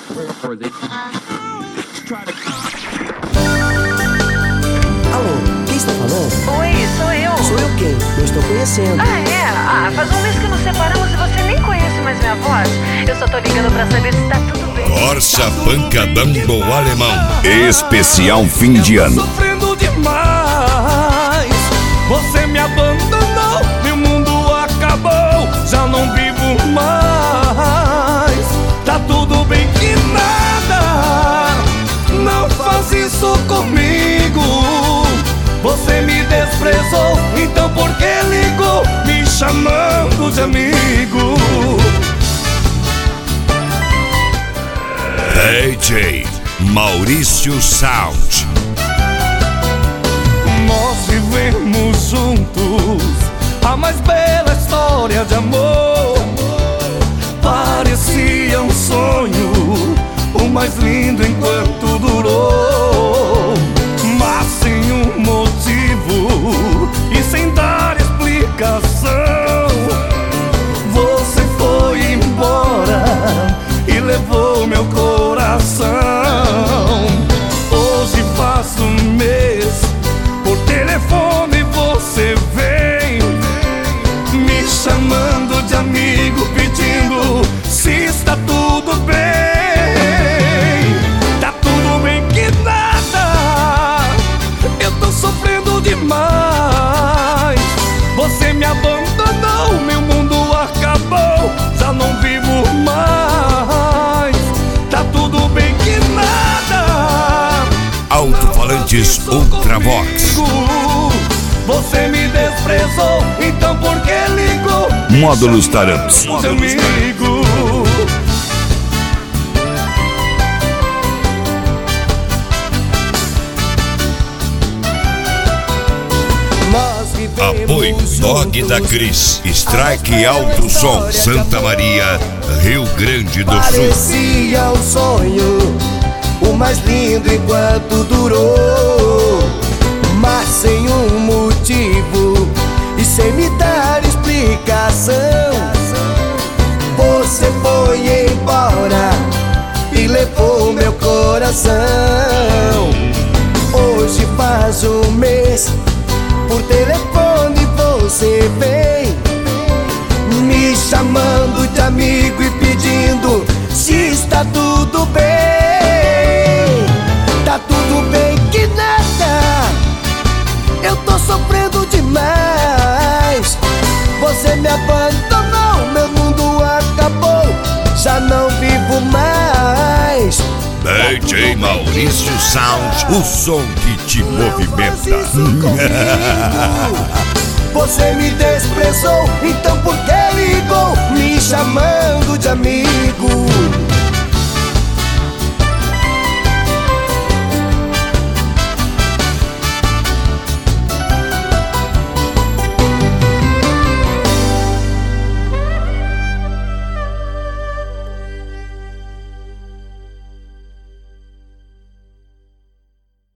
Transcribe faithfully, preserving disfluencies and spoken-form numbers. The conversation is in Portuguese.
Alô, quem está falando? Oi, sou eu. Sou eu quem? Não estou conhecendo. Ah, é? Ah, faz um mês que nos separamos e você nem conhece mais minha voz. Eu só tô ligando pra saber se tá tudo bem. Força Pancadão do Alemão. Especial fim de ano. Sofrendo demais. Você me abandonou, meu mundo acabou. Já não vivo mais. Tá tudo bem que nada. Não faz isso comigo. Você me desprezou, então por que ligou me chamando de amigo? D J Maurício Sound. Nós vivemos juntos a mais bela história de amor. Parecia um sonho, o mais lindo enquanto durou. Mas sem um motivo e sem dar explicação, você foi embora e levou meu coração. Hoje faz um mês, por telefone você vem me chamando de amigo, pedindo se está tudo bem. Tá tudo bem que nada. Eu tô sofrendo demais. Você me abandonou, meu mundo acabou. Já não vivo mais. Tá tudo bem que nada. Alto-falantes Ultravox. Você me desprezou, então por que ligou? Módulos Taramps. Meu amigo. Apoio Dog da Cris. Strike Alto Som, Santa Maria, Rio Grande do Sul. Parecia um sonho, o mais lindo enquanto durou. Mas sem um motivo e sem me dar explicação, você foi embora e levou meu coração. Hoje faz um mês, por telefone você vem me chamando de amigo e pedindo se está tudo bem. Tá tudo bem que nada. Eu tô sofrendo demais. Você me abandonou, meu mundo acabou. Já não vivo mais. D J Maurício Sound, o som que te movimenta. Você me desprezou, então por que ligou me chamando de amigo?